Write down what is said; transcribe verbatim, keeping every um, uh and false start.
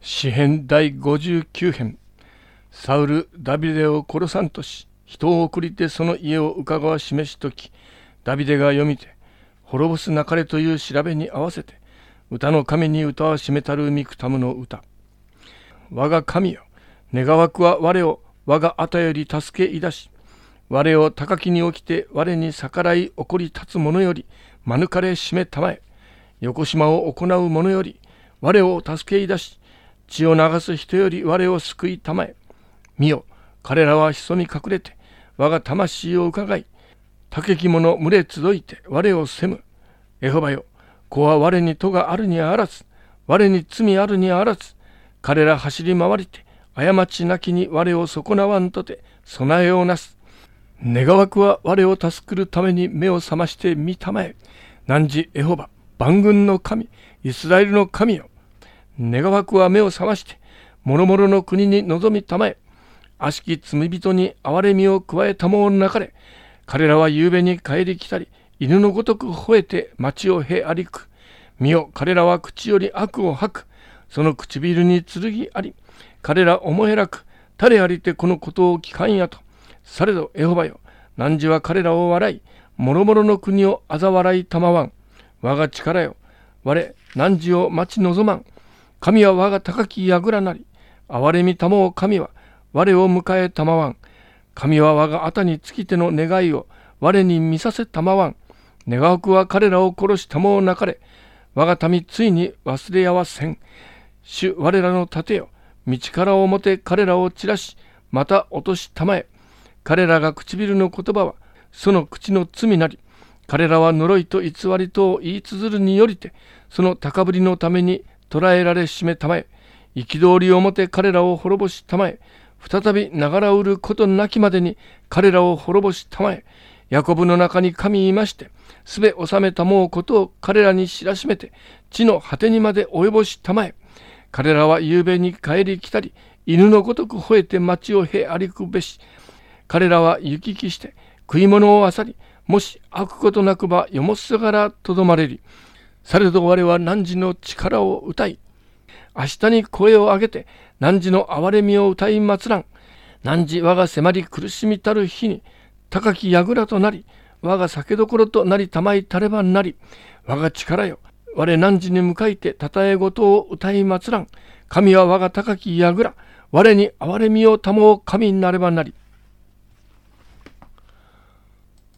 詩編第ごじゅうきゅう編。サウル、ダビデを殺さんとし、人を送りてその家を伺わ示しとき、ダビデが読みて、滅ぼすなかれという調べに合わせて、歌の神に歌はしめたるミクタムの歌。我が神よ、願わくは我を我があたより助けいだし、我を高きに起きて我に逆らい怒り立つ者より免れしめたまえ、横島を行う者より我を助けいだし、血を流す人より我を救いたまえ。見よ、彼らは潜み隠れて我が魂を伺い、高き者群れ集いて我を責む。エホバよ、子は我に咎があるにあらず、我に罪あるにあらず、彼ら走り回りて過ちなきに我を損なわんとて備えをなす。願わくは我を助くるために目を覚まして見たまえ。汝エホバ、万軍の神、イスラエルの神よ。願わくは目を覚まして、もろもろの国に臨みたまえ。悪しき罪人に憐れみを加えたものなかれ。彼らは夕べに帰り来たり、犬のごとく吠えて町をへ歩く。見よ、彼らは口より悪を吐く。その唇に剣あり。彼ら思えらく、誰ありてこのことを聞かんやと。されどエホバよ、汝は彼らを笑い、もろもろの国を嘲笑いたまわん。我が力よ、我、汝を待ち望まん。神は我が高き櫓なり、憐れみたもう神は我を迎えたまわん。神は我があに尽きての願いを我に見させたまわん。願わくは彼らを殺したもうなかれ。我が民ついに忘れやわせん。主我らの盾よ、道から表彼らを散らし、また落としたまえ。彼らが唇の言葉はその口の罪なり。彼らは呪いと偽りとを言い綴るによりて、その高ぶりのために捕らえられしめたまえ。憤りをもて彼らを滅ぼしたまえ。再びながらうることなきまでに彼らを滅ぼしたまえ。ヤコブの中に神いまして、すべ治めたもうことを彼らに知らしめて、地の果てにまで及ぼしたまえ。彼らは夕べに帰り来たり、犬のごとく吠えて町をへ歩くべし。彼らは行き来して食い物をあさり、もし悪ことなくばよもすがらとどまれり。されど我は汝の力を歌い、明日に声を上げて汝の憐れみを歌い祭らん。汝我が迫り苦しみたる日に高き櫓となり、我が酒どころとなりたまいたればなり。我が力よ、我汝に向かいてたたえごとを歌い祭らん。神は我が高き櫓、我に憐れみをたもう神になればなり。